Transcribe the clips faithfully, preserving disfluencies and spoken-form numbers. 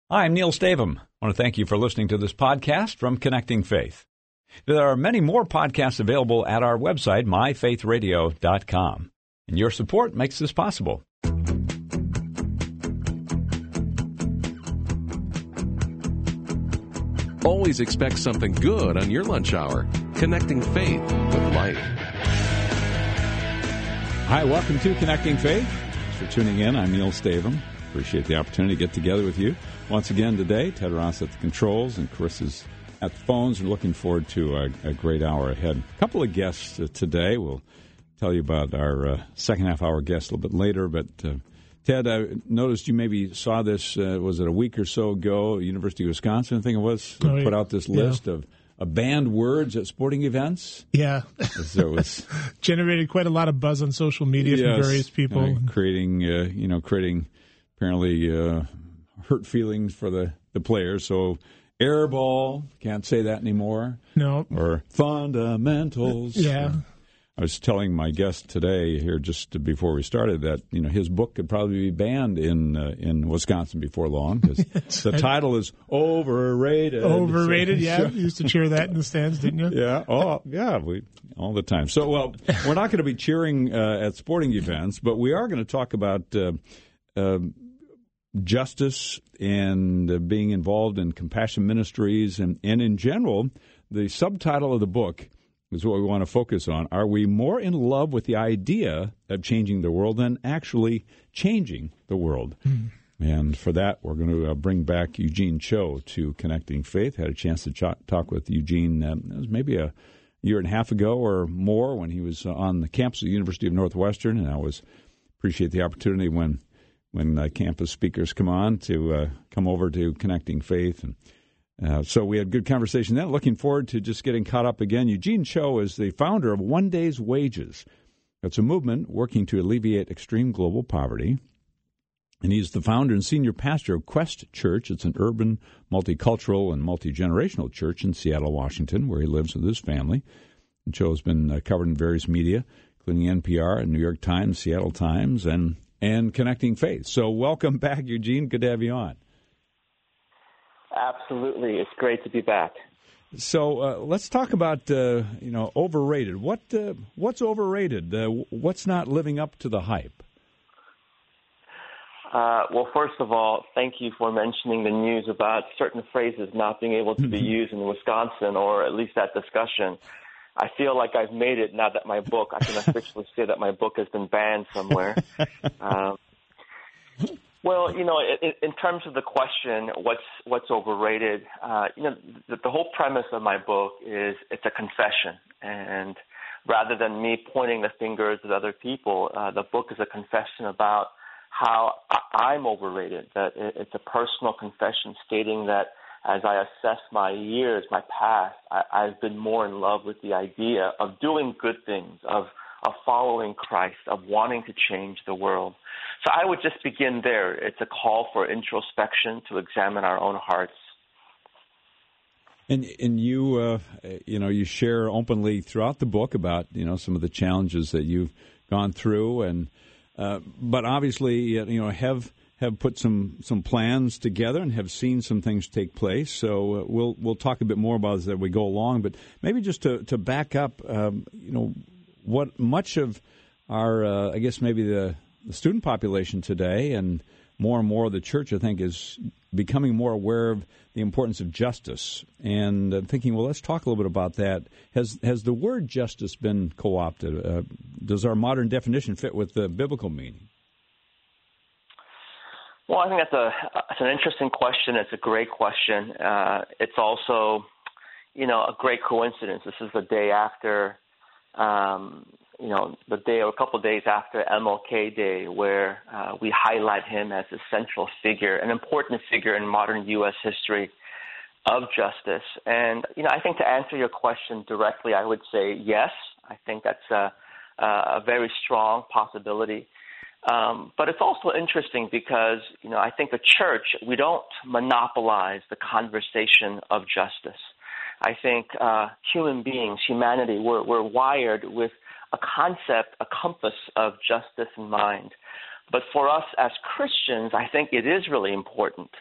Hi, I'm Neil Stavum. I want to thank you for listening to this podcast from Connecting Faith. There are many more podcasts available at our website, my faith radio dot com. And your support makes this possible. Always expect something good on your lunch hour. Connecting Faith with Life. Hi, welcome to Connecting Faith. Thanks for tuning in. I'm Neil Stavum. Appreciate the opportunity to get together with you. Once again today, Ted Ross at the controls and Chris is at the phones. We're looking forward to a, a great hour ahead. A couple of guests uh, today. We'll tell you about our uh, second half hour guest a little bit later. But uh, Ted, I noticed you maybe saw this, uh, was it a week or so ago, University of Wisconsin, I think it was, oh, put out this list yeah. of uh, banned words at sporting events. Yeah. So it was generated quite a lot of buzz on social media yes, from various people. Uh, creating, uh, you know, creating apparently uh, hurt feelings for the, the players. So air ball, can't say that anymore. No. Or fundamentals. Yeah. I was telling my guest today here just before we started that, you know, his book could probably be banned in uh, in Wisconsin before long because the title is Overrated. Overrated, yeah. You used to cheer that in the stands, didn't you? Yeah. Oh, yeah. We all the time. So, well, we're not going to be cheering uh, at sporting events, but we are going to talk about uh, uh, justice and uh, being involved in compassion ministries and, and in general, the subtitle of the book is what we want to focus on. Are we more in love with the idea of changing the world than actually changing the world? Mm. And for that, we're going to uh, bring back Eugene Cho to Connecting Faith. Had a chance to ch- talk with Eugene um, it was maybe a year and a half ago or more when he was uh, on the campus of the University of Northwestern, and I always appreciate the opportunity when when uh, campus speakers come on to uh, come over to Connecting Faith. And Uh, so we had good conversation then. Looking forward to just getting caught up again. Eugene Cho is the founder of One Day's Wages. It's a movement working to alleviate extreme global poverty. And he's the founder and senior pastor of Quest Church. It's an urban, multicultural, and multi-generational church in Seattle, Washington, where he lives with his family. And Cho has been uh, covered in various media, including N P R, and New York Times, Seattle Times, and, and Connecting Faith. So welcome back, Eugene. Good to have you on. Absolutely. It's great to be back. So uh, let's talk about, uh, you know, overrated. What uh, What's overrated? Uh, what's not living up to the hype? Uh, well, first of all, thank you for mentioning the news about certain phrases not being able to be used in Wisconsin, or at least that discussion. I feel like I've made it now that my book, I can officially say that my book has been banned somewhere. um, Well, you know, in, in terms of the question, what's what's overrated? Uh, you know, the, the whole premise of my book is it's a confession, and rather than me pointing the fingers at other people, uh, the book is a confession about how I, I'm overrated. That it, it's a personal confession stating that as I assess my years, my past, I, I've been more in love with the idea of doing good things, of of following Christ, of wanting to change the world. So I would just begin there. It's a call for introspection to examine our own hearts. And and you, uh, you know, you share openly throughout the book about, you know, some of the challenges that you've gone through, and uh, but obviously, you know, have have put some, some plans together and have seen some things take place. So uh, we'll we'll talk a bit more about this as we go along. But maybe just to to back up, um, you know, what much of our, uh, I guess maybe the, the student population today and more and more of the church, I think, is becoming more aware of the importance of justice. And uh, thinking, well, let's talk a little bit about that. Has has the word justice been co-opted? Uh, does our modern definition fit with the biblical meaning? Well, I think that's a it's an interesting question. It's a great question. Uh, it's also, you know, a great coincidence. This is the day after Um, you know, the day or a couple of days after M L K Day, where uh, we highlight him as a central figure, an important figure in modern U S history of justice. And, you know, I think to answer your question directly, I would say yes. I think that's a, a very strong possibility. Um, but it's also interesting because, you know, I think the church, we don't monopolize the conversation of justice. I think uh, human beings, humanity, we're, we're wired with a concept, a compass of justice in mind. But for us as Christians, I think it is really important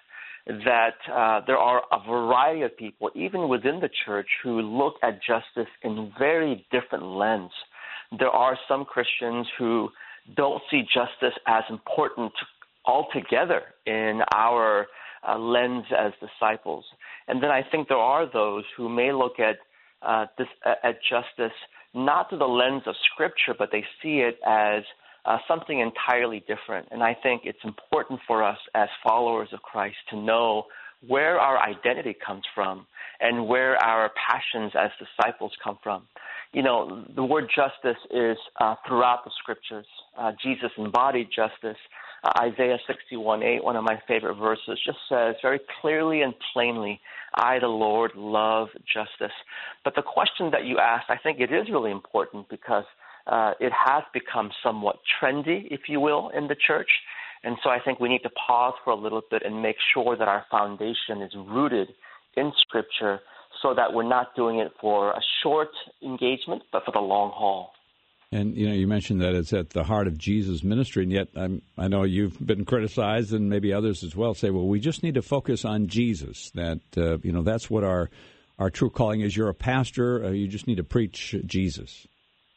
that uh, there are a variety of people, even within the church, who look at justice in very different lens. There are some Christians who don't see justice as important altogether in our uh, lens as disciples. And then I think there are those who may look at uh, this, at justice not through the lens of Scripture, but they see it as uh, something entirely different. And I think it's important for us as followers of Christ to know where our identity comes from and where our passions as disciples come from. You know, the word justice is uh, throughout the Scriptures. Uh, Jesus embodied justice. Uh, Isaiah sixty-one eight, one of my favorite verses, just says very clearly and plainly, I, the Lord, love justice. But the question that you asked, I think it is really important because uh, it has become somewhat trendy, if you will, in the church. And so I think we need to pause for a little bit and make sure that our foundation is rooted in Scripture so that we're not doing it for a short engagement, but for the long haul. And, you know, you mentioned that it's at the heart of Jesus' ministry, and yet I'm, I know you've been criticized, and maybe others as well, say, well, we just need to focus on Jesus, that, uh, you know, that's what our our true calling is. You're a pastor, uh, you just need to preach Jesus.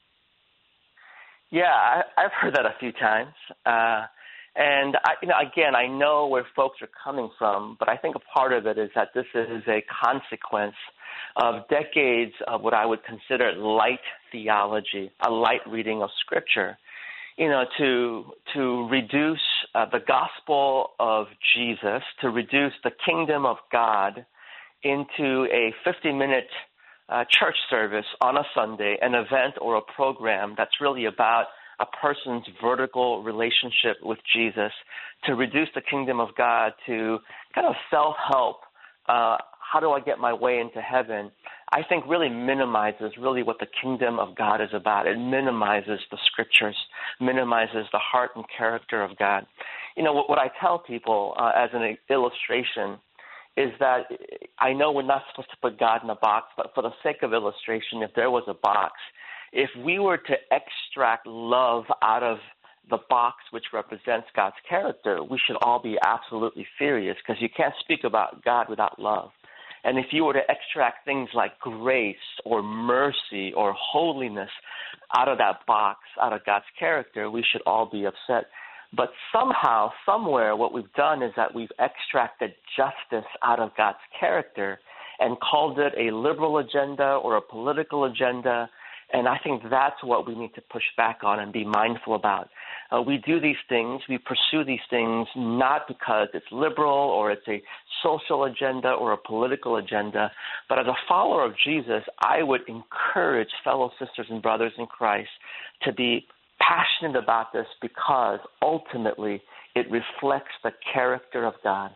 Yeah, I, I've heard that a few times. Uh, and, I, you know, again, I know where folks are coming from, but I think a part of it is that this is a consequence of decades of what I would consider light theology, a light reading of Scripture. You know, to to reduce uh, the gospel of Jesus, to reduce the kingdom of God into a fifty-minute uh, church service on a Sunday, an event or a program that's really about a person's vertical relationship with Jesus, to reduce the kingdom of God to kind of self-help, uh, how do I get my way into heaven, I think really minimizes really what the kingdom of God is about. It minimizes the Scriptures, minimizes the heart and character of God. You know, what, what I tell people uh, as an illustration is that I know we're not supposed to put God in a box, but for the sake of illustration, if there was a box, if we were to extract love out of the box which represents God's character, we should all be absolutely furious because you can't speak about God without love. And if you were to extract things like grace or mercy or holiness out of that box, out of God's character, we should all be upset. But somehow, somewhere, what we've done is that we've extracted justice out of God's character and called it a liberal agenda or a political agenda. And I think that's what we need to push back on and be mindful about. Uh, we do these things, we pursue these things not because it's liberal or it's a social agenda or a political agenda, but as a follower of Jesus, I would encourage fellow sisters and brothers in Christ to be passionate about this because ultimately it reflects the character of God.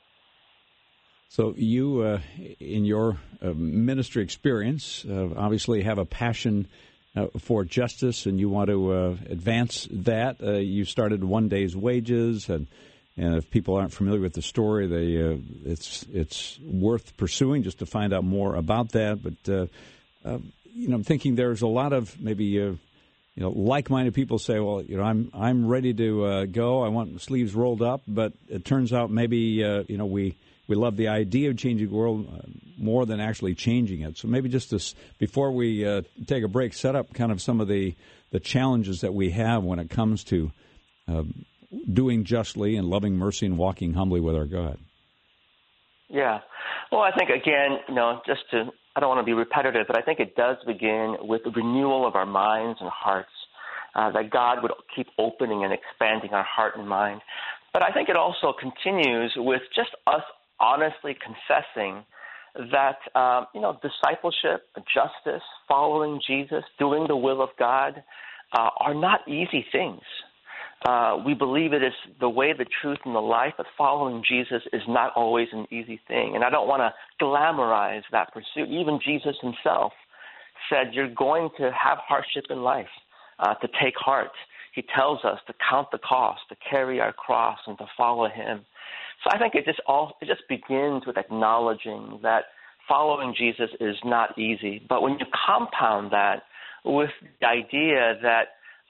So you, uh, in your uh, ministry experience, uh, obviously have a passion Uh, for justice, and you want to uh, advance that. Uh, you started One Day's Wages, and, and if people aren't familiar with the story, they uh, it's it's worth pursuing just to find out more about that. But uh, uh, you know, I'm thinking there's a lot of maybe uh, you know like-minded people say, well, you know, I'm I'm ready to uh, go. I want sleeves rolled up, but it turns out maybe uh, you know we. We love the idea of changing the world uh, more than actually changing it. So maybe just this, before we uh, take a break, set up kind of some of the, the challenges that we have when it comes to uh, doing justly and loving mercy and walking humbly with our God. Yeah. Well, I think, again, you know, just to, I don't want to be repetitive, but I think it does begin with the renewal of our minds and hearts, uh, that God would keep opening and expanding our heart and mind. But I think it also continues with just us honestly confessing that, um, you know, discipleship, justice, following Jesus, doing the will of God uh, are not easy things. Uh, we believe it is the way, the truth, and the life, but following Jesus is not always an easy thing. And I don't want to glamorize that pursuit. Even Jesus himself said you're going to have hardship in life, uh, to take heart. He tells us to count the cost, to carry our cross, and to follow him. So I think it just all it just begins with acknowledging that following Jesus is not easy. But when you compound that with the idea that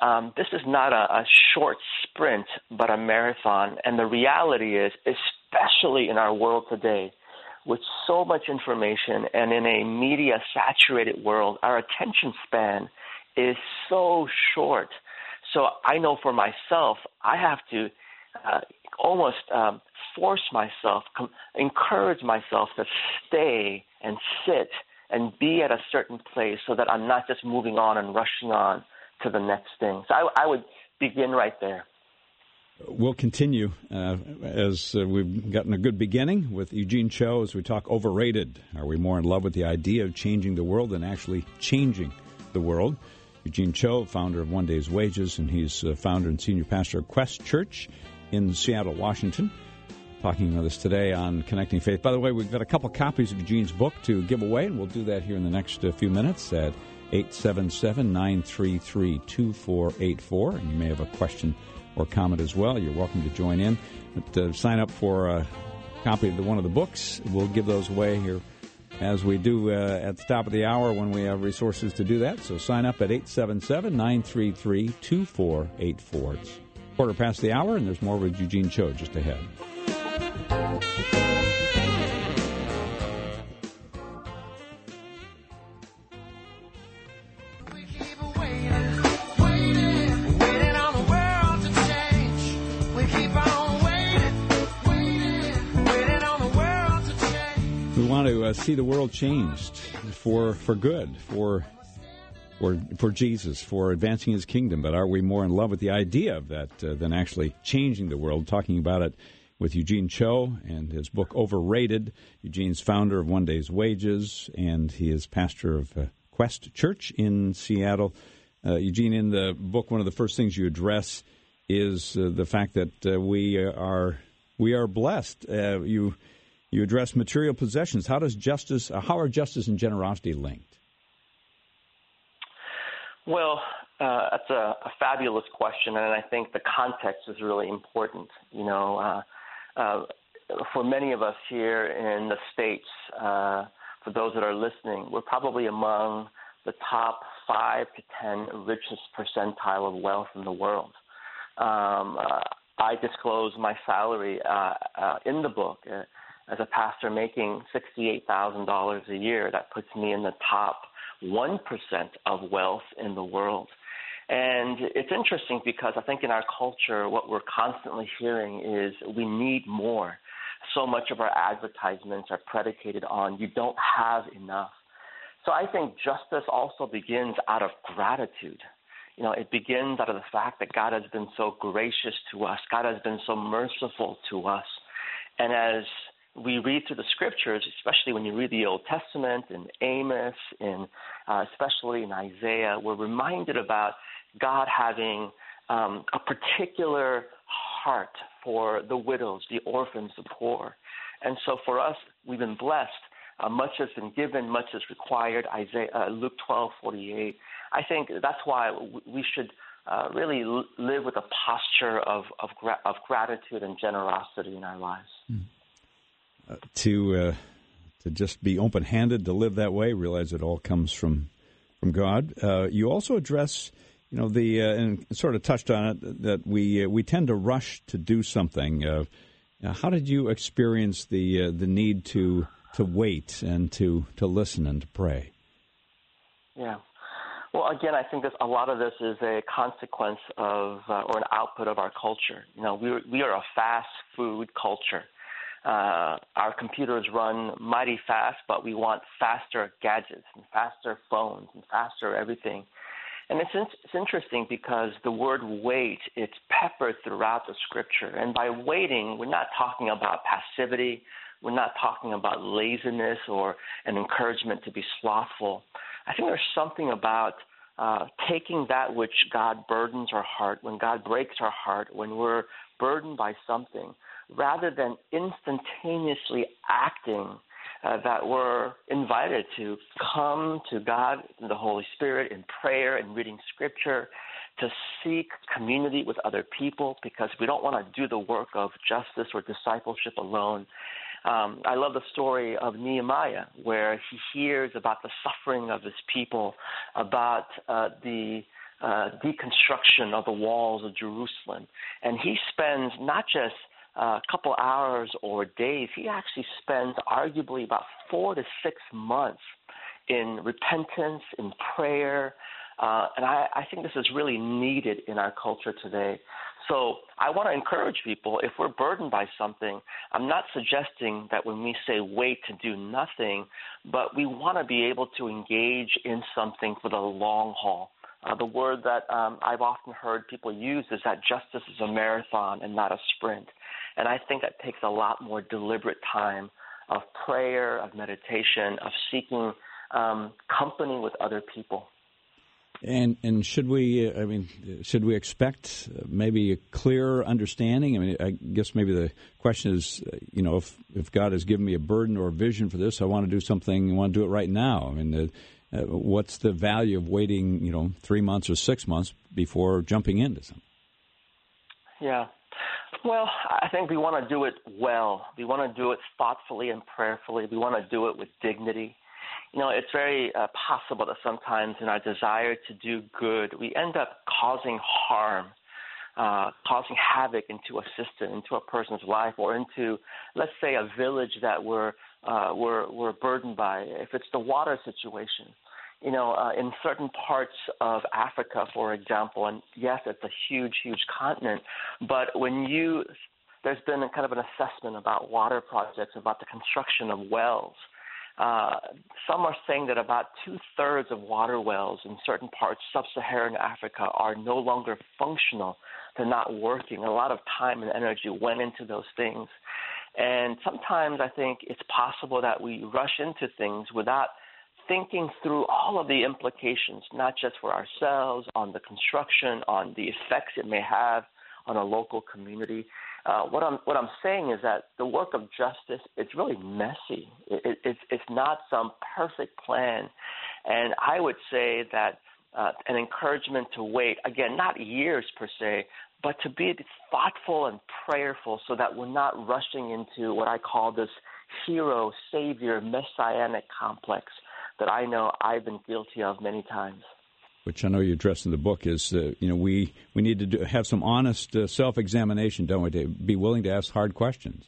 um, this is not a, a short sprint, but a marathon. And the reality is, especially in our world today, with so much information and in a media-saturated world, our attention span is so short. So I know for myself, I have to uh, almost um, force myself, com- encourage myself to stay and sit and be at a certain place so that I'm not just moving on and rushing on to the next thing. So I, I would begin right there. We'll continue uh, as uh, we've gotten a good beginning with Eugene Cho as we talk overrated. Are we more in love with the idea of changing the world than actually changing the world? Eugene Cho, founder of One Day's Wages, and he's uh, founder and senior pastor of Quest Church in Seattle, Washington, talking with us today on Connecting Faith. By the way, we've got a couple copies of Eugene's book to give away, and we'll do that here in the next uh, few minutes at eight seven seven, nine three three, two four eight four. And you may have a question or comment as well. You're welcome to join in. But uh, sign up for a copy of the, one of the books. We'll give those away here as we do uh, at the top of the hour when we have resources to do that. So sign up at eight seven seven, nine three three, two four eight four. It's quarter past the hour, and there's more with Eugene Cho just ahead. We want to uh, see the world changed for for good, for for for Jesus, for advancing His kingdom. But are we more in love with the idea of that uh, than actually changing the world? Talking about it with Eugene Cho and his book Overrated. Eugene's founder of One Day's Wages, and he is pastor of uh, Quest Church in Seattle. Uh, Eugene, in the book, one of the first things you address is uh, the fact that uh, we are we are blessed. Uh, you you address material possessions. How does justice? Uh, how are justice and generosity linked? Well, uh, that's a, a fabulous question, and I think the context is really important. You know, uh, uh, for many of us here in the States, uh, for those that are listening, we're probably among the top five to ten richest percentile of wealth in the world. Um, uh, I disclose my salary uh, uh, in the book uh, as a pastor making sixty-eight thousand dollars a year. That puts me in the top one percent of wealth in the world. And it's interesting because I think in our culture, what we're constantly hearing is we need more. So much of our advertisements are predicated on you don't have enough. So I think justice also begins out of gratitude. You know, it begins out of the fact that God has been so gracious to us. God has been so merciful to us. And as we read through the scriptures, especially when you read the Old Testament in Amos, in uh, especially in Isaiah, we're reminded about God having um, a particular heart for the widows, the orphans, the poor. And so for us, we've been blessed. Uh, much has been given, much is required. Isaiah, uh, Luke twelve forty-eight. I think that's why we should uh, really live with a posture of of, gra- of gratitude and generosity in our lives. Mm. Uh, to uh, to just be open-handed, to live that way, realize it all comes from from God. Uh, you also address, you know, the uh, and sort of touched on it, that we uh, we tend to rush to do something. Uh, how did you experience the uh, the need to to wait and to, to listen and to pray? Yeah. Well, again, I think that a lot of this is a consequence of uh, or an output of our culture. You know, we we are a fast food culture. Uh, our computers run mighty fast, but we want faster gadgets and faster phones and faster everything. And it's it's interesting because the word wait, it's peppered throughout the scripture. And by waiting, we're not talking about passivity. We're not talking about laziness or an encouragement to be slothful. I think there's something about uh, taking that which God burdens our heart, when God breaks our heart, when we're burdened by something, rather than instantaneously acting, uh, that we're invited to come to God in the Holy Spirit in prayer and reading Scripture, to seek community with other people, because we don't want to do the work of justice or discipleship alone. Um, I love the story of Nehemiah, where he hears about the suffering of his people, about uh, the uh, deconstruction of the walls of Jerusalem. And he spends not just uh, a couple hours or days, he actually spends arguably about four to six months in repentance, in prayer. Uh, and I, I think this is really needed in our culture today. So I want to encourage people, if we're burdened by something, I'm not suggesting that when we say wait to do nothing, but we want to be able to engage in something for the long haul. Uh, the word that um, I've often heard people use is that justice is a marathon and not a sprint. And I think that takes a lot more deliberate time of prayer, of meditation, of seeking um, company with other people. And and should we, I mean, should we expect maybe a clear understanding? I mean, I guess maybe the question is, you know, if, if God has given me a burden or a vision for this, I want to do something, I want to do it right now. I mean, uh, uh, what's the value of waiting, you know, three months or six months before jumping into something? Yeah. Well, I think we want to do it well. We want to do it thoughtfully and prayerfully. We want to do it with dignity. You know, it's very uh, possible that sometimes in our desire to do good, we end up causing harm, uh, causing havoc into a system, into a person's life, or into, let's say, a village that we're, uh, we're, we're burdened by. If it's the water situation, you know, uh, in certain parts of Africa, for example, and yes, it's a huge, huge continent, but when you, there's been a kind of an assessment about water projects, about the construction of wells. Uh, some are saying that about two-thirds of water wells in certain parts of sub-Saharan Africa are no longer functional. They're not working. A lot of time and energy went into those things. And sometimes I think it's possible that we rush into things without thinking through all of the implications, not just for ourselves, on the construction, on the effects it may have on a local community. Uh, what I'm what I'm saying is that the work of justice, it's really messy. It, it, it's it's not some perfect plan, and I would say that uh, an encouragement to wait, again, not years per se, but to be thoughtful and prayerful, so that we're not rushing into what I call this hero, savior, messianic complex that I know I've been guilty of many times. Which I know you address in the book, is uh, you know we, we need to do, have some honest uh, self-examination, don't we, to be willing to ask hard questions.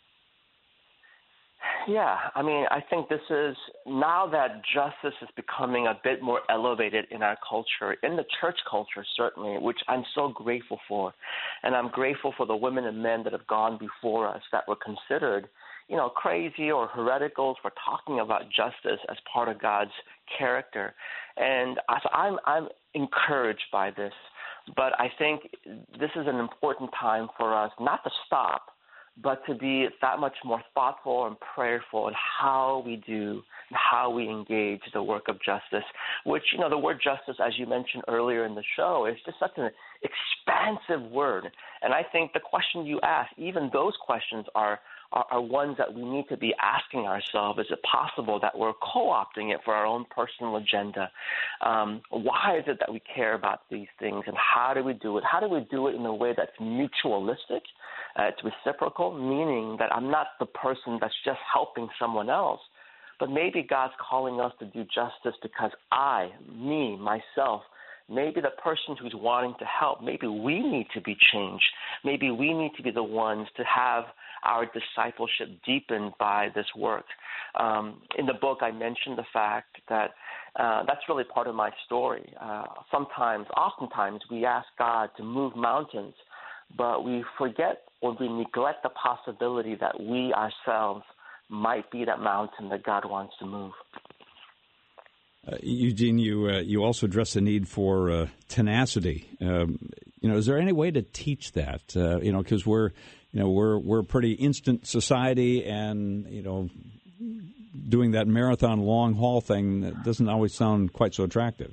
Yeah, I mean, I think this is, now that justice is becoming a bit more elevated in our culture, in the church culture certainly, which I'm so grateful for. And I'm grateful for the women and men that have gone before us that were considered, you know, crazy or hereticals for talking about justice as part of God's character. And so I'm, I'm encouraged by this. But I think this is an important time for us not to stop, but to be that much more thoughtful and prayerful in how we do and how we engage the work of justice, which, you know, the word justice, as you mentioned earlier in the show, is just such an expansive word. And I think the question you ask, even those questions are, are, are ones that we need to be asking ourselves. Is it possible that we're co-opting it for our own personal agenda? Um, why is it that we care about these things, and how do we do it? How do we do it in a way that's mutualistic? Uh, it's reciprocal, meaning that I'm not the person that's just helping someone else, but maybe God's calling us to do justice because I, me, myself, maybe the person who's wanting to help, maybe we need to be changed. Maybe we need to be the ones to have our discipleship deepened by this work. Um, in the book, I mentioned the fact that uh, that's really part of my story. Uh, sometimes, oftentimes, we ask God to move mountains, but we forget or we neglect the possibility that we ourselves might be that mountain that God wants to move. Uh, Eugene, you uh, you also address the need for uh, tenacity. Um, you know, is there any way to teach that? Uh, you know, because we're you know we're we're a pretty instant society, and you know, doing that marathon long haul thing that doesn't always sound quite so attractive.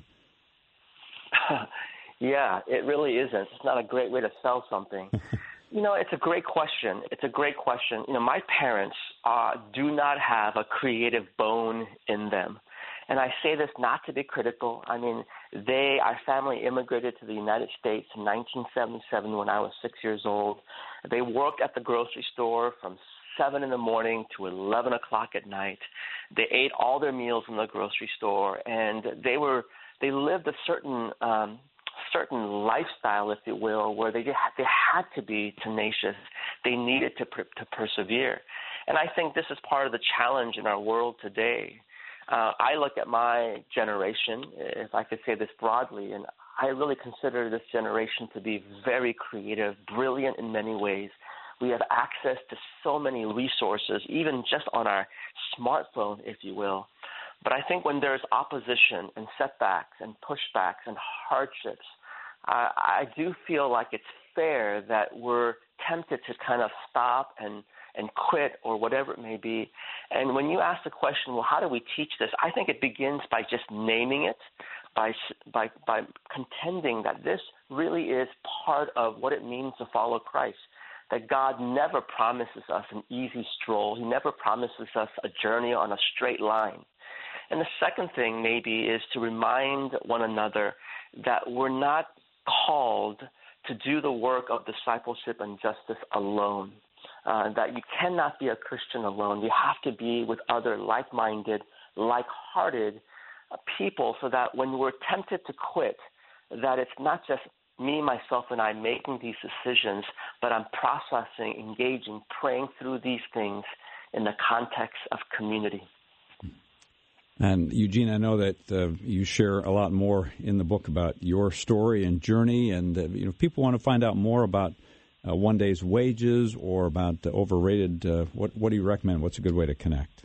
Yeah, it really isn't. It's not a great way to sell something. You know, it's a great question. It's a great question. You know, my parents uh, do not have a creative bone in them. And I say this not to be critical. I mean, they, our family immigrated to the United States in nineteen seventy-seven when I was six years old. They worked at the grocery store from seven in the morning to eleven o'clock at night. They ate all their meals in the grocery store, and they were they lived a certain um, certain lifestyle, if you will, where they they had to be tenacious. They needed to per, to persevere. And I think this is part of the challenge in our world today. Uh, I look at my generation, if I could say this broadly, and I really consider this generation to be very creative, brilliant in many ways. We have access to so many resources, even just on our smartphone, if you will. But I think when there's opposition and setbacks and pushbacks and hardships, uh, I do feel like it's fair that we're tempted to kind of stop and, and quit or whatever it may be. And when you ask the question, well, how do we teach this? I think it begins by just naming it, by by by contending that this really is part of what it means to follow Christ. That God never promises us an easy stroll. He never promises us a journey on a straight line. And the second thing maybe is to remind one another that we're not called to do the work of discipleship and justice alone, uh, that you cannot be a Christian alone. You have to be with other like-minded, like-hearted uh, people so that when we're tempted to quit, that it's not just me, myself, and I making these decisions, but I'm processing, engaging, praying through these things in the context of community. And Eugene, I know that uh, you share a lot more in the book about your story and journey, and uh, you know, if people want to find out more about uh, One Day's Wages or about uh, Overrated, uh, what what do you recommend? What's a good way to connect?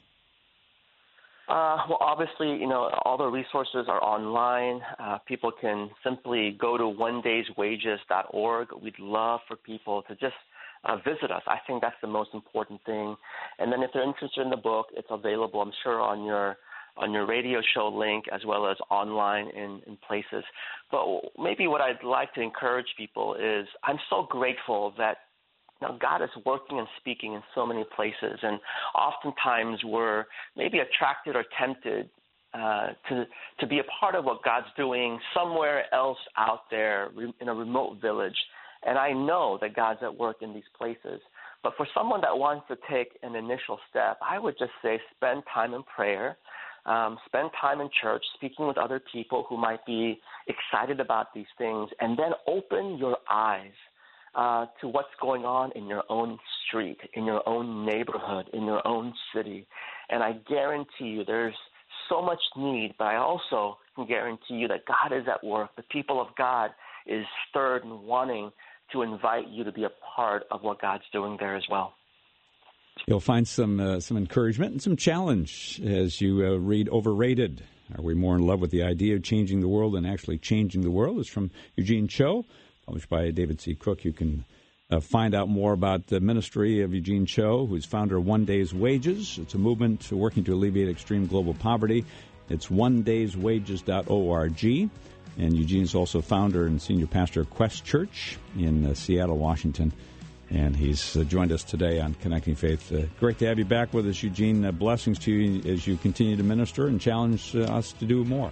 Uh, well, obviously, you know, all the resources are online. Uh, people can simply go to one days wages dot org. We'd love for people to just uh, visit us. I think that's the most important thing. And then if they're interested in the book, it's available, I'm sure, on your on your radio show link as well as online in, in places. But maybe what I'd like to encourage people is I'm so grateful that Now, God is working and speaking in so many places, and oftentimes we're maybe attracted or tempted uh, to to be a part of what God's doing somewhere else out there in a remote village. And I know that God's at work in these places. But for someone that wants to take an initial step, I would just say spend time in prayer, um, spend time in church, speaking with other people who might be excited about these things, and then open your eyes Uh, to what's going on in your own street, in your own neighborhood, in your own city. And I guarantee you there's so much need, but I also can guarantee you that God is at work. The people of God is stirred and wanting to invite you to be a part of what God's doing there as well. You'll find some uh, some encouragement and some challenge as you uh, read Overrated. Are we more in love with the idea of changing the world than actually changing the world? It's from Eugene Cho, published by David C. Cook. You can uh, find out more about the ministry of Eugene Cho, who's founder of One Day's Wages. It's a movement working to alleviate extreme global poverty. It's one days wages dot org. And Eugene's also founder and senior pastor of Quest Church in uh, Seattle, Washington. And he's uh, joined us today on Connecting Faith. Uh, great to have you back with us, Eugene. Uh, blessings to you as you continue to minister and challenge uh, us to do more.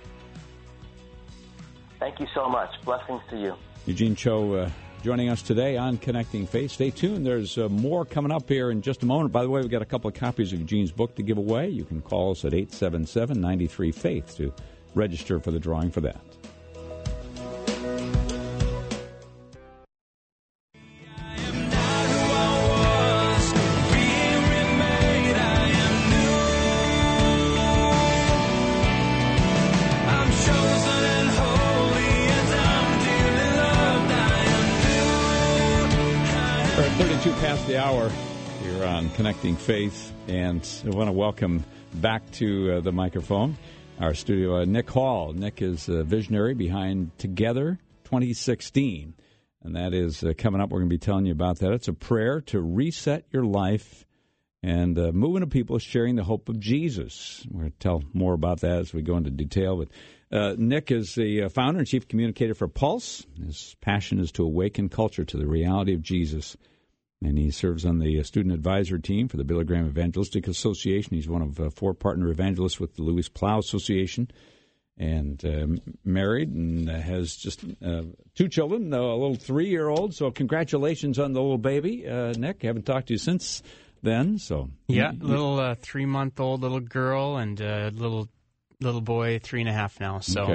Thank you so much. Blessings to you. Eugene Cho uh, joining us today on Connecting Faith. Stay tuned. There's uh, more coming up here in just a moment. By the way, we've got a couple of copies of Eugene's book to give away. You can call us at eight seven seven, nine three, faith to register for the drawing for that. thirty-two past the hour here on Connecting Faith, and I want to welcome back to uh, the microphone our studio uh, Nick Hall. Nick is a visionary behind Together twenty sixteen, and that is uh, coming up. We're going to be telling you about that. It's a prayer to reset your life and uh, moving to people sharing the hope of Jesus. We're going to tell more about that as we go into detail, but Uh, Nick is the founder and chief communicator for Pulse. His passion is to awaken culture to the reality of Jesus. And he serves on the student advisor team for the Billy Graham Evangelistic Association. He's one of uh, four partner evangelists with the Louis Plow Association, and uh, married, and has just uh, two children, a little three-year-old. So congratulations on the little baby, uh, Nick. I haven't talked to you since then. So yeah, you, little uh, three-month-old little girl and a little little boy, three and a half now. So okay.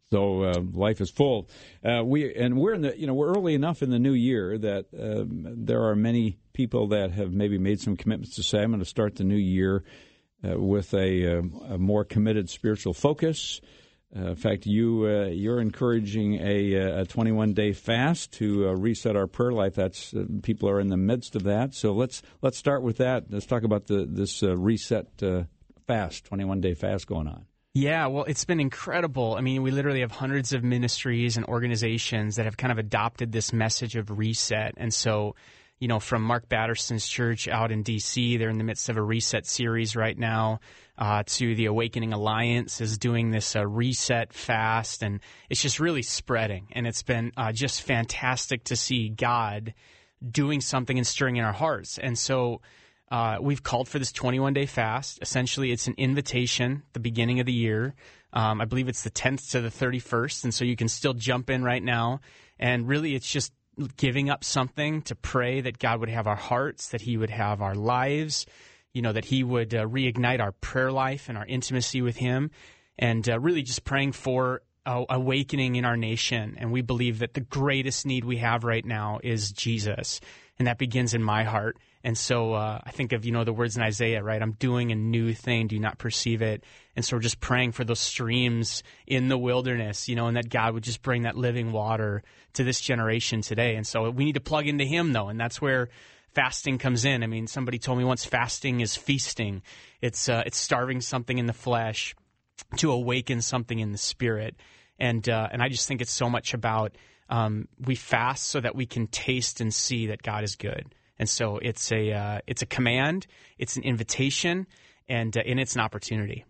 So uh, life is full. Uh, we and we're in the you know we're early enough in the new year that um, there are many people that have maybe made some commitments to say, I'm going to start the new year uh, with a, a more committed spiritual focus. Uh, in fact, you uh, you're encouraging a, a twenty-one day fast to uh, reset our prayer life. That's uh, people are in the midst of that. So let's let's start with that. Let's talk about the this uh, reset uh, fast, twenty-one day fast going on. Yeah, well, it's been incredible. I mean, we literally have hundreds of ministries and organizations that have kind of adopted this message of reset. And so, you know, from Mark Batterson's church out in D C, they're in the midst of a reset series right now, uh, to the Awakening Alliance is doing this uh, reset fast. And it's just really spreading. And it's been uh, just fantastic to see God doing something and stirring in our hearts. And so Uh, we've called for this twenty-one day fast. Essentially, it's an invitation at the beginning of the year. Um, I believe it's the tenth to the thirty-first, and so you can still jump in right now. And really, it's just giving up something to pray that God would have our hearts, that He would have our lives, you know, that He would uh, reignite our prayer life and our intimacy with Him, and uh, really just praying for uh, awakening in our nation. And we believe that the greatest need we have right now is Jesus, and that begins in my heart. And so uh, I think of, you know, the words in Isaiah, right? I'm doing a new thing. Do you not perceive it? And so we're just praying for those streams in the wilderness, you know, and that God would just bring that living water to this generation today. And so we need to plug into Him, though, and that's where fasting comes in. I mean, somebody told me once fasting is feasting. It's uh, it's starving something in the flesh to awaken something in the spirit. And, uh, and I just think it's so much about um, we fast so that we can taste and see that God is good. And so it's a uh, it's a command, it's an invitation, and uh, and it's an opportunity.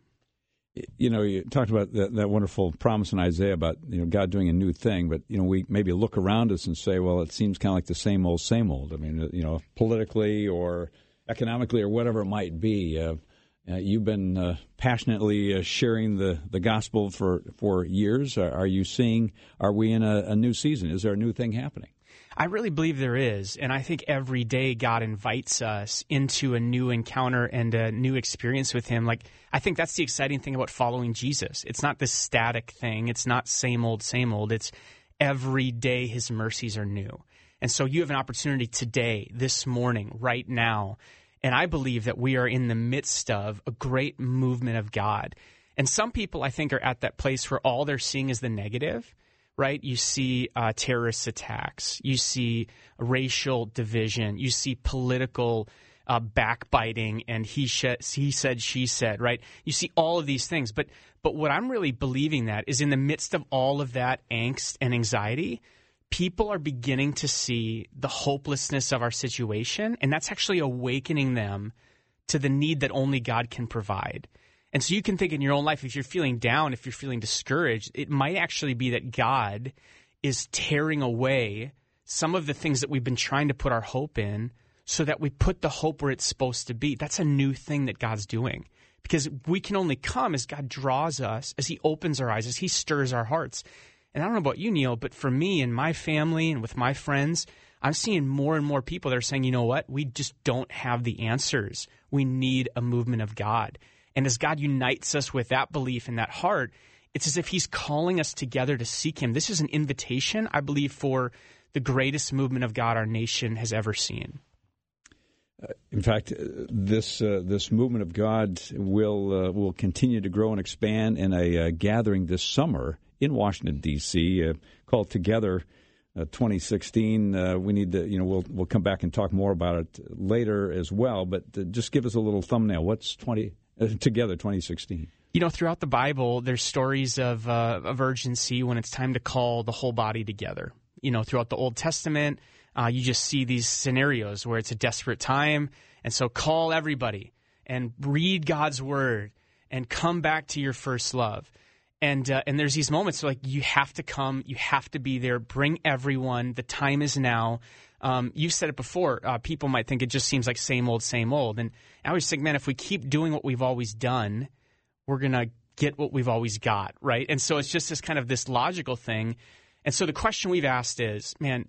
You know, you talked about that, that wonderful promise in Isaiah about, you know, God doing a new thing, but, you know, we maybe look around us and say, well, it seems kind of like the same old, same old. I mean, you know, politically or economically or whatever it might be. Uh, uh, you've been uh, passionately uh, sharing the, the gospel for, for years. Are, are you seeing, are we in a, a new season? Is there a new thing happening? I really believe there is, and I think every day God invites us into a new encounter and a new experience with Him. Like, I think that's the exciting thing about following Jesus. It's not this static thing. It's not same old, same old. It's every day His mercies are new. And so you have an opportunity today, this morning, right now, and I believe that we are in the midst of a great movement of God. And some people, I think, are at that place where all they're seeing is the negative. Right? You see uh, terrorist attacks. You see racial division. You see political uh, backbiting and he, sh- he said, she said, right? You see all of these things. But but what I'm really believing that is in the midst of all of that angst and anxiety, people are beginning to see the hopelessness of our situation, and that's actually awakening them to the need that only God can provide. And so you can think in your own life, if you're feeling down, if you're feeling discouraged, it might actually be that God is tearing away some of the things that we've been trying to put our hope in so that we put the hope where it's supposed to be. That's a new thing that God's doing, because we can only come as God draws us, as He opens our eyes, as He stirs our hearts. And I don't know about you, Neil, but for me and my family and with my friends, I'm seeing more and more people that are saying, you know what, we just don't have the answers. We need a movement of God. And as God unites us with that belief and that heart, it's as if He's calling us together to seek Him. This is an invitation, I believe, for the greatest movement of God our nation has ever seen. Uh, in fact, uh, this uh, this movement of God will uh, will continue to grow and expand in a uh, gathering this summer in Washington, D C, uh, called Together uh, twenty sixteen. Uh, we need to, you know, we'll we'll come back and talk more about it later as well. But uh, just give us a little thumbnail. What's twenty uh, Together twenty sixteen? You know, throughout the Bible, there's stories of uh, of urgency when it's time to call the whole body together. You know, throughout the Old Testament, uh, you just see these scenarios where it's a desperate time, and so call everybody and read God's Word and come back to your first love. And uh, and there's these moments where, like, you have to come, you have to be there, bring everyone. The time is now. Um, you've said it before. Uh, people might think it just seems like same old, same old. And I always think, man, if we keep doing what we've always done, we're going to get what we've always got, right? And so it's just this kind of this logical thing. And so the question we've asked is, man,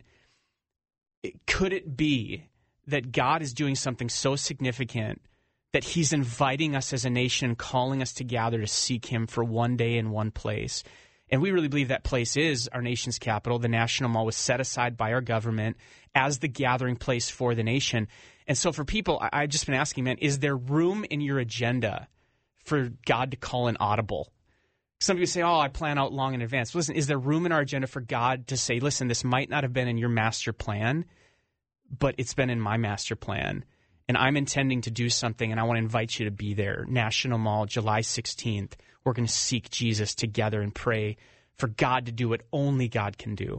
could it be that God is doing something so significant that He's inviting us as a nation, calling us to gather to seek Him for one day in one place? And we really believe that place is our nation's capital. The National Mall was set aside by our government as the gathering place for the nation. And so for people, I, I've just been asking, man, is there room in your agenda for God to call an audible? Some people say, oh, I plan out long in advance. Listen, is there room in our agenda for God to say, listen, this might not have been in your master plan, but it's been in my master plan. And I'm intending to do something, and I want to invite you to be there. National Mall, July sixteenth. We're going to seek Jesus together and pray for God to do what only God can do.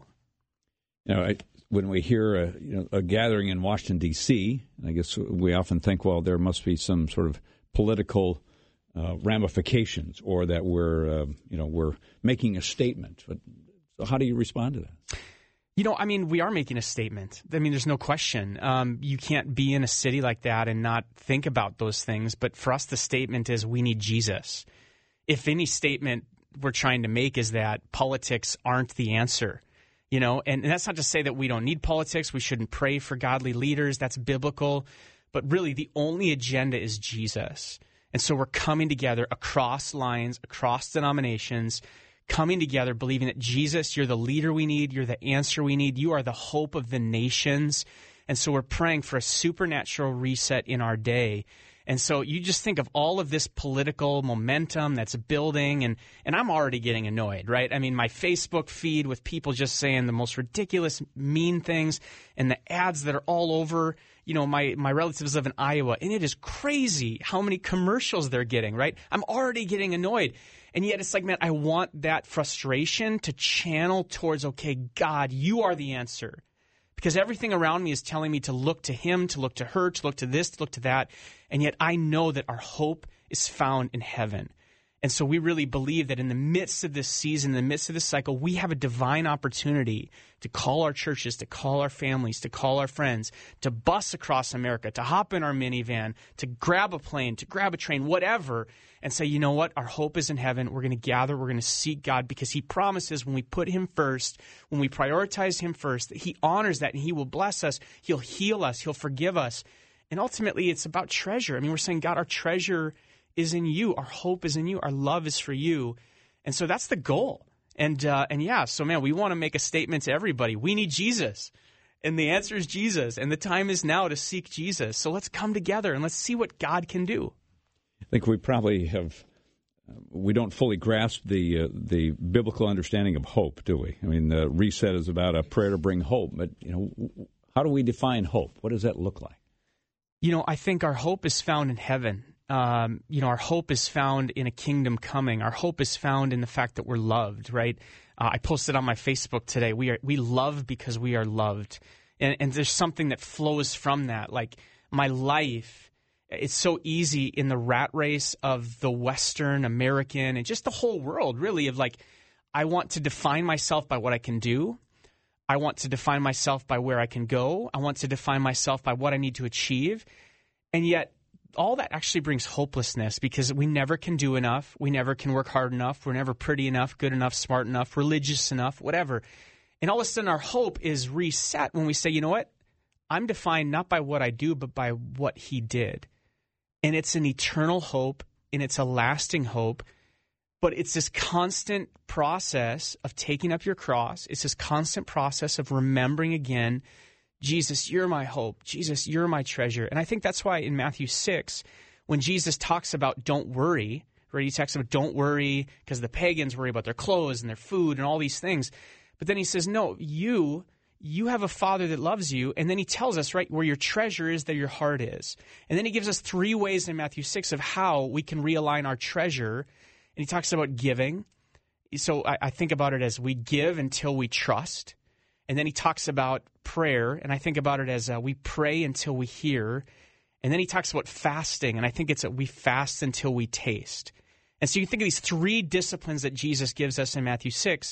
You know, I, when we hear a, you know, a gathering in Washington, D C, I guess we often think, well, there must be some sort of political uh, ramifications, or that we're, uh, you know, we're making a statement. But so how do you respond to that? You know, I mean, we are making a statement. I mean, there's no question. Um, you can't be in a city like that and not think about those things. But for us, the statement is we need Jesus. If any statement we're trying to make is that politics aren't the answer, you know, and, and that's not to say that we don't need politics. We shouldn't pray for godly leaders. That's biblical. But really, the only agenda is Jesus. And so we're coming together across lines, across denominations, coming together, believing that Jesus, you're the leader we need, you're the answer we need, you are the hope of the nations. And so we're praying for a supernatural reset in our day. And so you just think of all of this political momentum that's building, and, and I'm already getting annoyed, right? I mean, my Facebook feed with people just saying the most ridiculous, mean things, and the ads that are all over, you know, my, my relatives live in Iowa, and it is crazy how many commercials they're getting, right? I'm already getting annoyed. And yet it's like, man, I want that frustration to channel towards, okay, God, you are the answer. Because everything around me is telling me to look to him, to look to her, to look to this, to look to that. And yet I know that our hope is found in heaven. And so we really believe that in the midst of this season, in the midst of this cycle, we have a divine opportunity to call our churches, to call our families, to call our friends, to bus across America, to hop in our minivan, to grab a plane, to grab a train, whatever, and say, you know what? Our hope is in heaven. We're going to gather. We're going to seek God, because he promises when we put him first, when we prioritize him first, that he honors that and he will bless us. He'll heal us. He'll forgive us. And ultimately, it's about treasure. I mean, we're saying, God, our treasure is in you. Our hope is in you. Our love is for you. And so that's the goal. And, uh, and yeah, so man, we want to make a statement to everybody. We need Jesus. And the answer is Jesus. And the time is now to seek Jesus. So let's come together and let's see what God can do. I think we probably have, uh, we don't fully grasp the uh, the biblical understanding of hope, do we? I mean, the reset is about a prayer to bring hope. But, you know, how do we define hope? What does that look like? You know, I think our hope is found in heaven. Um, you know, our hope is found in a kingdom coming. Our hope is found in the fact that we're loved, right? Uh, I posted on my Facebook today, we are we love because we are loved. And, and there's something that flows from that. Like my life, it's so easy in the rat race of the Western American and just the whole world, really, of like, I want to define myself by what I can do. I want to define myself by where I can go. I want to define myself by what I need to achieve. And yet, all that actually brings hopelessness, because we never can do enough. We never can work hard enough. We're never pretty enough, good enough, smart enough, religious enough, whatever. And all of a sudden our hope is reset when we say, you know what? I'm defined not by what I do, but by what he did. And it's an eternal hope, and it's a lasting hope. But it's this constant process of taking up your cross. It's this constant process of remembering again, Jesus, you're my hope. Jesus, you're my treasure. And I think that's why in Matthew six, when Jesus talks about don't worry, right? He talks about don't worry because the pagans worry about their clothes and their food and all these things. But then he says, no, you, you have a Father that loves you. And then he tells us, right, where your treasure is, there your heart is. And then he gives us three ways in Matthew six of how we can realign our treasure. And he talks about giving. So I, I think about it as we give until we trust. And then he talks about prayer, and I think about it as uh, we pray until we hear. And then he talks about fasting, and I think it's that we fast until we taste. And so you think of these three disciplines that Jesus gives us in Matthew six.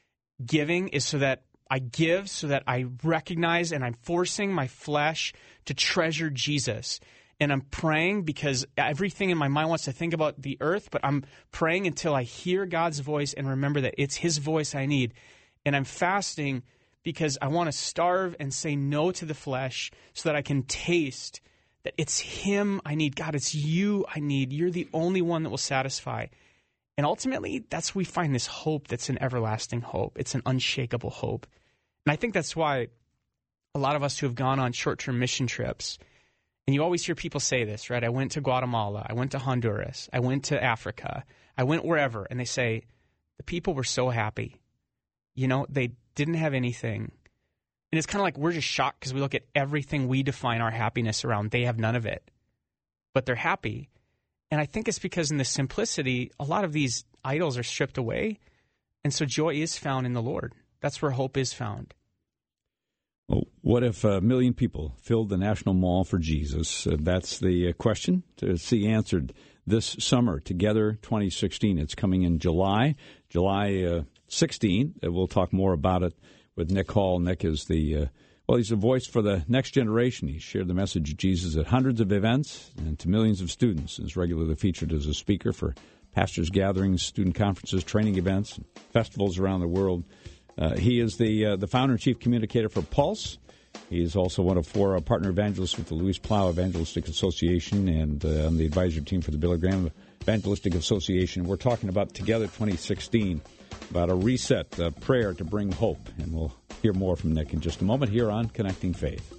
Giving is so that I give, so that I recognize and I'm forcing my flesh to treasure Jesus. And I'm praying because everything in my mind wants to think about the earth, but I'm praying until I hear God's voice and remember that it's his voice I need. And I'm fasting because I want to starve and say no to the flesh so that I can taste that it's him I need. God, it's you I need. You're the only one that will satisfy. And ultimately, that's where we find this hope that's an everlasting hope. It's an unshakable hope. And I think that's why a lot of us who have gone on short-term mission trips, and you always hear people say this, right? I went to Guatemala, I went to Honduras, I went to Africa, I went wherever, and they say, the people were so happy. You know, they didn't have anything. And it's kind of like we're just shocked because we look at everything we define our happiness around. They have none of it, but they're happy. And I think it's because in the simplicity, a lot of these idols are stripped away. And so joy is found in the Lord. That's where hope is found. Well, what if a million people filled the National Mall for Jesus? Uh, that's the uh, question to see answered this summer. Together twenty sixteen. It's coming in July, July uh, sixteenth. Uh, we'll talk more about it with Nick Hall. Nick is the, uh, well, he's a voice for the next generation. He shared the message of Jesus at hundreds of events and to millions of students. He's regularly featured as a speaker for pastors' gatherings, student conferences, training events, and festivals around the world. Uh, he is the uh, the founder and chief communicator for Pulse. He is also one of four uh, partner evangelists with the Louis Plow Evangelistic Association and uh, on the advisory team for the Billy Graham Evangelistic Association. We're talking about Together twenty sixteen, about a reset, a prayer to bring hope. And we'll hear more from Nick in just a moment here on Connecting Faith.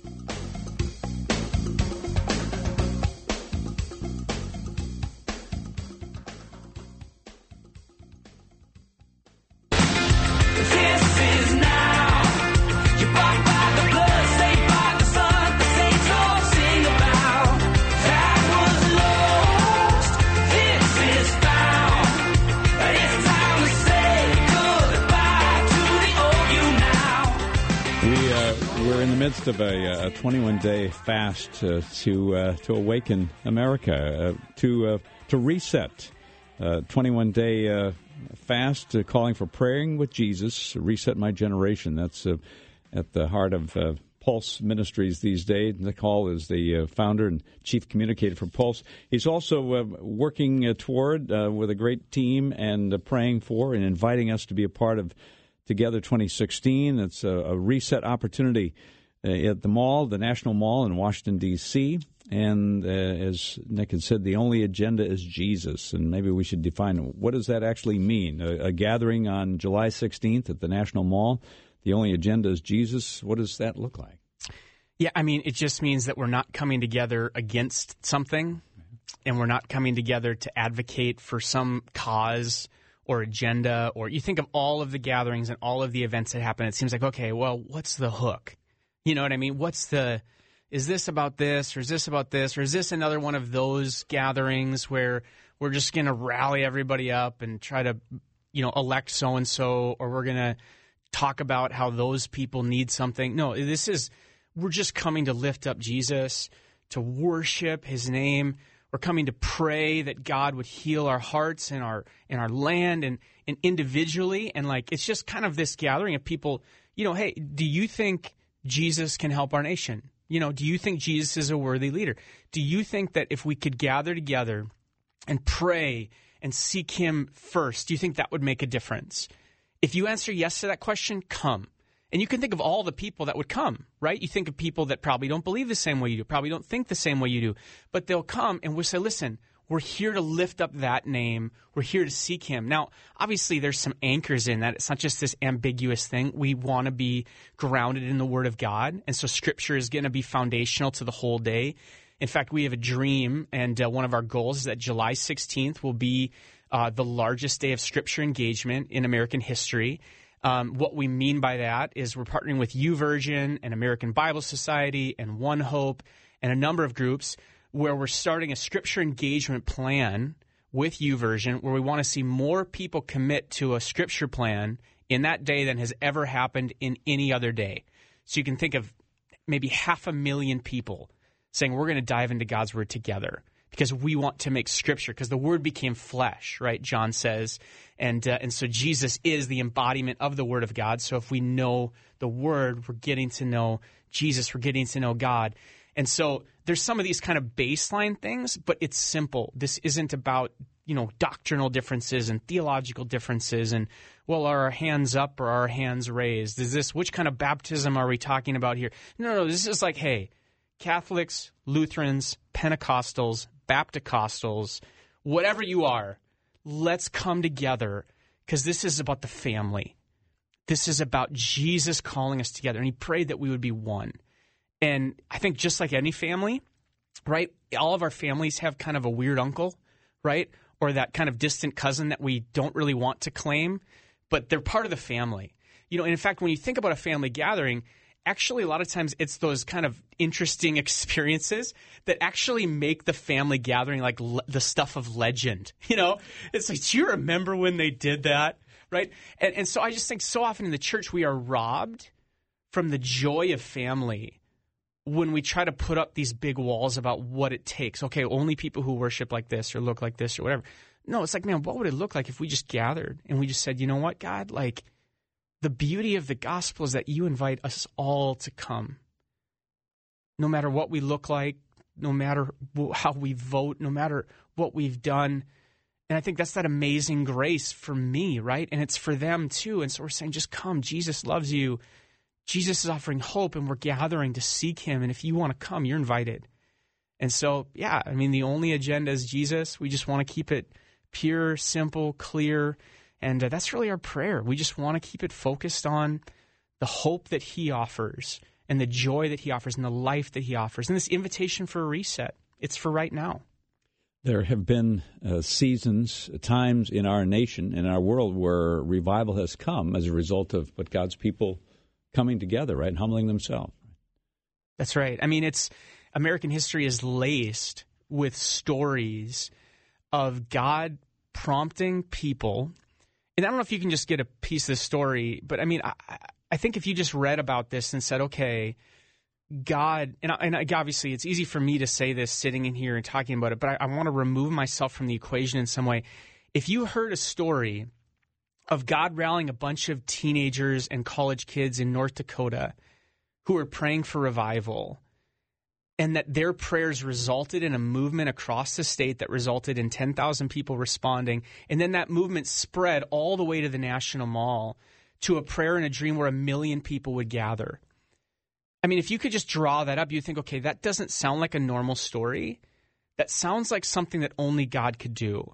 Of a twenty-one day fast uh, to uh, to awaken America, uh, to uh, to reset. Uh, twenty-one day uh, fast, uh, calling for praying with Jesus, reset my generation. That's uh, at the heart of uh, Pulse Ministries these days. Nick Hall is the uh, founder and chief communicator for Pulse. He's also uh, working uh, toward uh, with a great team and uh, praying for and inviting us to be a part of Together twenty sixteen. It's a, a reset opportunity Uh, at the mall, the National Mall in Washington, D C And uh, as Nick had said, the only agenda is Jesus. And maybe we should define, what does that actually mean? A, a gathering on July sixteenth at the National Mall, the only agenda is Jesus. What does that look like? Yeah, I mean, it just means that we're not coming together against something, and we're not coming together to advocate for some cause or agenda. Or you think of all of the gatherings and all of the events that happen, it seems like, okay, well, what's the hook? You know what I mean? What's the, is this about this, or is this about this, or is this another one of those gatherings where we're just going to rally everybody up and try to, you know, elect so-and-so, or we're going to talk about how those people need something? No, this is, we're just coming to lift up Jesus, to worship his name. We're coming to pray that God would heal our hearts and our, and our land and, and individually. And like, it's just kind of this gathering of people, you know, hey, do you think Jesus can help our nation? You know, do you think Jesus is a worthy leader? Do you think that if we could gather together and pray and seek him first, do you think that would make a difference? If you answer yes to that question, come. And you can think of all the people that would come, right? You think of people that probably don't believe the same way you do, probably don't think the same way you do, but they'll come and we'll say, listen, we're here to lift up that name. We're here to seek him. Now, obviously, there's some anchors in that. It's not just this ambiguous thing. We want to be grounded in the Word of God, and so Scripture is going to be foundational to the whole day. In fact, we have a dream, and uh, one of our goals is that July sixteenth will be uh, the largest day of Scripture engagement in American history. Um, what we mean by that is we're partnering with YouVersion and American Bible Society and One Hope and a number of groups where we're starting a Scripture engagement plan with YouVersion, where we want to see more people commit to a Scripture plan in that day than has ever happened in any other day. So you can think of maybe half a million people saying we're going to dive into God's Word together because we want to make Scripture, because the Word became flesh, right? John says, and uh, and so Jesus is the embodiment of the Word of God. So if we know the Word, we're getting to know Jesus, we're getting to know God. And so there's some of these kind of baseline things, but it's simple. This isn't about, you know, doctrinal differences and theological differences and, well, are our hands up or are our hands raised? Is this, which kind of baptism are we talking about here? No, no, this is like, hey, Catholics, Lutherans, Pentecostals, Bapticostals, whatever you are, let's come together because this is about the family. This is about Jesus calling us together. And he prayed that we would be one. And I think just like any family, right, all of our families have kind of a weird uncle, right, or that kind of distant cousin that we don't really want to claim, but they're part of the family. You know, and in fact, when you think about a family gathering, actually, a lot of times it's those kind of interesting experiences that actually make the family gathering like le- the stuff of legend. You know, it's like, do you remember when they did that? Right. And, and so I just think so often in the church we are robbed from the joy of family when we try to put up these big walls about what it takes. Okay, only people who worship like this or look like this or whatever. No, it's like, man, what would it look like if we just gathered and we just said, you know what, God, like, the beauty of the gospel is that you invite us all to come. No matter what we look like, no matter how we vote, no matter what we've done. And I think that's that amazing grace for me, right? And it's for them too. And so we're saying, just come. Jesus loves you. Jesus is offering hope, and we're gathering to seek him. And if you want to come, you're invited. And so, yeah, I mean, the only agenda is Jesus. We just want to keep it pure, simple, clear. And uh, that's really our prayer. We just want to keep it focused on the hope that he offers and the joy that he offers and the life that he offers. And this invitation for a reset, it's for right now. There have been uh, seasons, times in our nation, in our world, where revival has come as a result of what God's people coming together, right, and humbling themselves. That's right. I mean, it's American history is laced with stories of God prompting people. And I don't know if you can just get a piece of the story, but I mean, I, I think if you just read about this and said, okay, God, and, and obviously it's easy for me to say this sitting in here and talking about it, but I, I want to remove myself from the equation in some way. If you heard a story of God rallying a bunch of teenagers and college kids in North Dakota who were praying for revival, and that their prayers resulted in a movement across the state that resulted in ten thousand people responding. And then that movement spread all the way to the National Mall to a prayer and a dream where a million people would gather. I mean, if you could just draw that up, you'd think, okay, that doesn't sound like a normal story. That sounds like something that only God could do.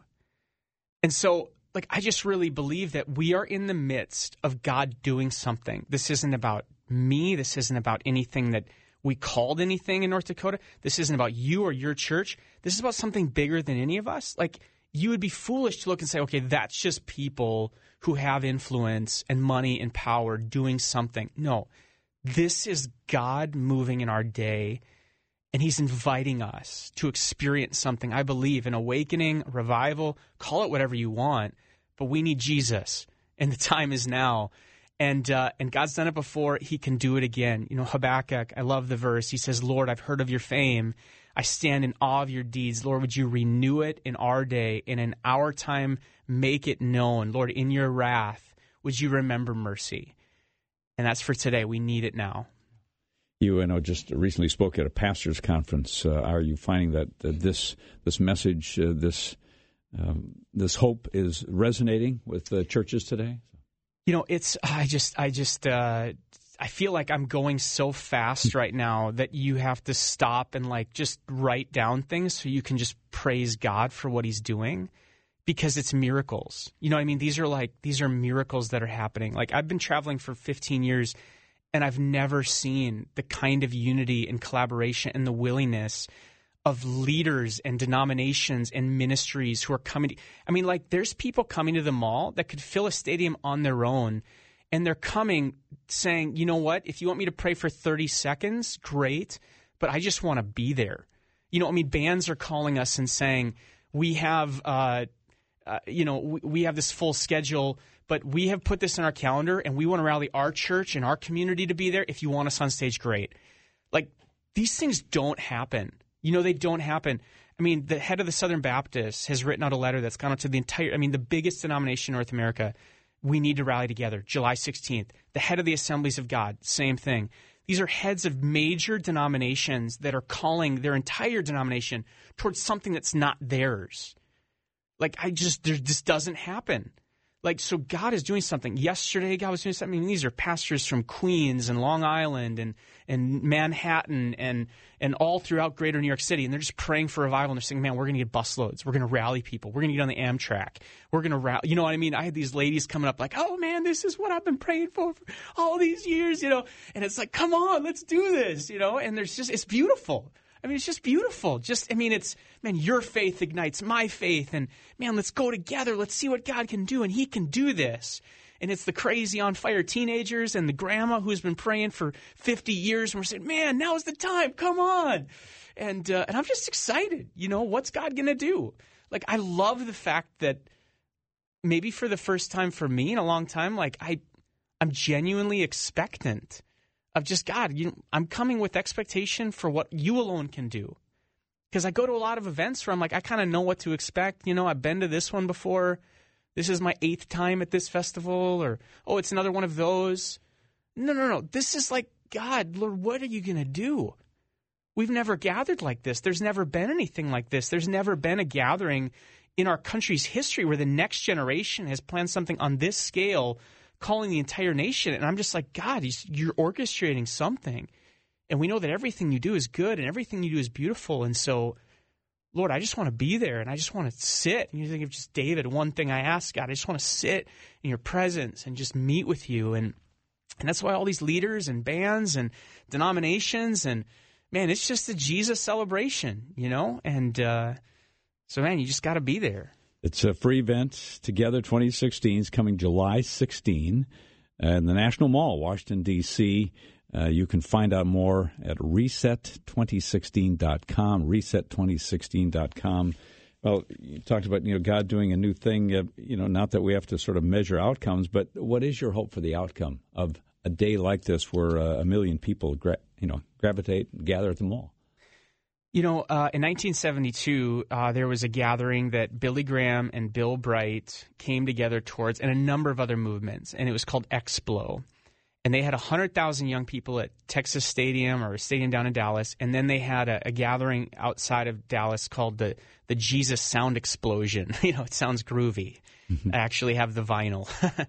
And so, like, I just really believe that we are in the midst of God doing something. This isn't about me. This isn't about anything that we called anything in North Dakota. This isn't about you or your church. This is about something bigger than any of us. Like, you would be foolish to look and say, okay, that's just people who have influence and money and power doing something. No, this is God moving in our day, and he's inviting us to experience something. I believe an awakening, a revival, call it whatever you want, but we need Jesus, and the time is now. And uh, and God's done it before. He can do it again. You know, Habakkuk, I love the verse. He says, Lord, I've heard of your fame. I stand in awe of your deeds. Lord, would you renew it in our day, and in our time make it known. Lord, in your wrath, would you remember mercy? And that's for today. We need it now. You, I know, just recently spoke at a pastor's conference. Uh, are you finding that uh, this this message, uh, this um, this hope is resonating with uh, churches today? You know, it's, I just, I just, uh, I feel like I'm going so fast right now that you have to stop and like just write down things so you can just praise God for what he's doing, because it's miracles. You know what I mean? These are like, these are miracles that are happening. Like, I've been traveling for fifteen years and I've never seen the kind of unity and collaboration and the willingness of leaders and denominations and ministries who are coming to, I mean, like, there's people coming to the mall that could fill a stadium on their own, and they're coming saying, you know what, if you want me to pray for thirty seconds, great, but I just want to be there. You know, I mean, bands are calling us and saying, we have, uh, uh, you know, we, we have this full schedule, but we have put this in our calendar, and we want to rally our church and our community to be there. If you want us on stage, great. Like, these things don't happen. You know, they don't happen. I mean, the head of the Southern Baptists has written out a letter that's gone out to the entire, I mean, the biggest denomination in North America. We need to rally together, July sixteenth. The head of the Assemblies of God, same thing. These are heads of major denominations that are calling their entire denomination towards something that's not theirs. Like, I just, there, this doesn't happen. Like, so God is doing something. Yesterday, God was doing something. I mean, these are pastors from Queens and Long Island and, and Manhattan and and all throughout greater New York City. And they're just praying for revival. And they're saying, man, we're going to get busloads. We're going to rally people. We're going to get on the Amtrak. We're going to rally. You know what I mean? I had these ladies coming up like, oh, man, this is what I've been praying for for all these years, you know. And it's like, come on, let's do this, you know. And there's just, it's beautiful. I mean, it's just beautiful. Just, I mean, it's, man, your faith ignites my faith. And, man, let's go together. Let's see what God can do. And he can do this. And it's the crazy on fire teenagers and the grandma who's been praying for fifty years. And we're saying, man, now's the time. Come on. And, uh, and I'm just excited. You know, what's God going to do? Like, I love the fact that maybe for the first time for me in a long time, like, I, I'm genuinely expectant of just, God, you know, I'm coming with expectation for what you alone can do. Because I go to a lot of events where I'm like, I kind of know what to expect. You know, I've been to this one before. This is my eighth time at this festival. Or, oh, it's another one of those. No, no, no. This is like, God, Lord, what are you going to do? We've never gathered like this. There's never been anything like this. There's never been a gathering in our country's history where the next generation has planned something on this scale, calling the entire nation. And I'm just like, God, you're orchestrating something. And we know that everything you do is good and everything you do is beautiful. And so, Lord, I just want to be there and I just want to sit. And you think of just David, one thing I ask, God, I just want to sit in your presence and just meet with you. And and that's why all these leaders and bands and denominations and, man, it's just a Jesus celebration, you know? And uh, so, man, you just got to be there. It's a free event. Together twenty sixteen is coming July sixteenth in the National Mall, Washington, D C Uh, you can find out more at reset twenty sixteen dot com, reset twenty sixteen dot com. Well, you talked about, you know, God doing a new thing, uh, you know, not that we have to sort of measure outcomes, but what is your hope for the outcome of a day like this where uh, a million people, gra- you know, gravitate and gather at the mall? You know, uh, in nineteen seventy-two, uh, there was a gathering that Billy Graham and Bill Bright came together towards, and a number of other movements, and it was called Explo. And they had one hundred thousand young people at Texas Stadium or a stadium down in Dallas, and then they had a, a gathering outside of Dallas called the, the Jesus Sound Explosion. You know, it sounds groovy. I actually have the vinyl.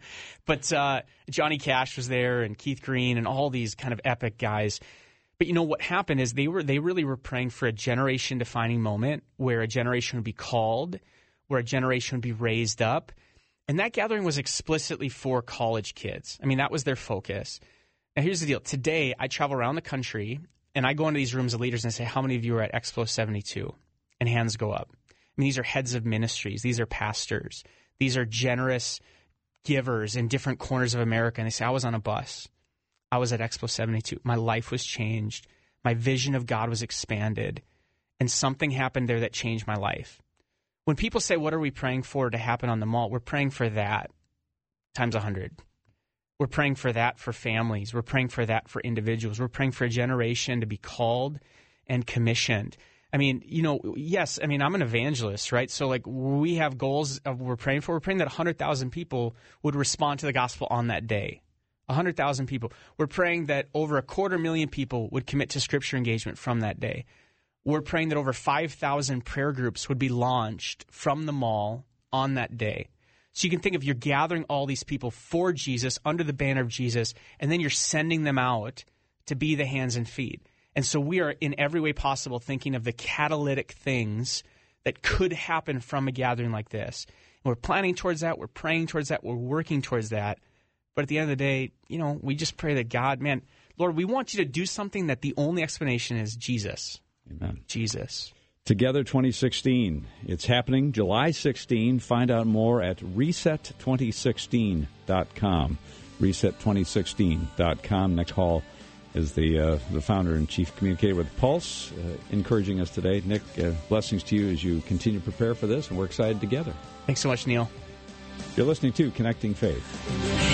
But uh, Johnny Cash was there, and Keith Green, and all these kind of epic guys. But you know what happened is they were they really were praying for a generation-defining moment where a generation would be called, where a generation would be raised up. And that gathering was explicitly for college kids. I mean, that was their focus. Now, here's the deal. Today, I travel around the country, and I go into these rooms of leaders and I say, how many of you are at Explo seventy-two? And hands go up. I mean, these are heads of ministries. These are pastors. These are generous givers in different corners of America. And they say, I was on a bus. I was at Explo seventy-two. My life was changed. My vision of God was expanded. And something happened there that changed my life. When people say, what are we praying for to happen on the mall? We're praying for that times a hundred. We're praying for that for families. We're praying for that for individuals. We're praying for a generation to be called and commissioned. I mean, you know, yes, I mean, I'm an evangelist, right? So, like, we have goals of what we're praying for. We're praying that one hundred thousand people would respond to the gospel on that day. one hundred thousand people. We're praying that over a quarter million people would commit to scripture engagement from that day. We're praying that over five thousand prayer groups would be launched from the mall on that day. So you can think of you're gathering all these people for Jesus under the banner of Jesus, and then you're sending them out to be the hands and feet. And so we are in every way possible thinking of the catalytic things that could happen from a gathering like this. And we're planning towards that. We're praying towards that. We're working towards that. But at the end of the day, you know, we just pray that God, man, Lord, we want you to do something that the only explanation is Jesus. Amen. Jesus. Together twenty sixteen. It's happening July sixteenth. Find out more at reset twenty sixteen dot com. reset twenty sixteen dot com. Next call is the uh, the founder and chief communicator with Pulse, uh, encouraging us today. Nick, uh, blessings to you as you continue to prepare for this, and we're excited together. Thanks so much, Neil. You're listening to Connecting Faith.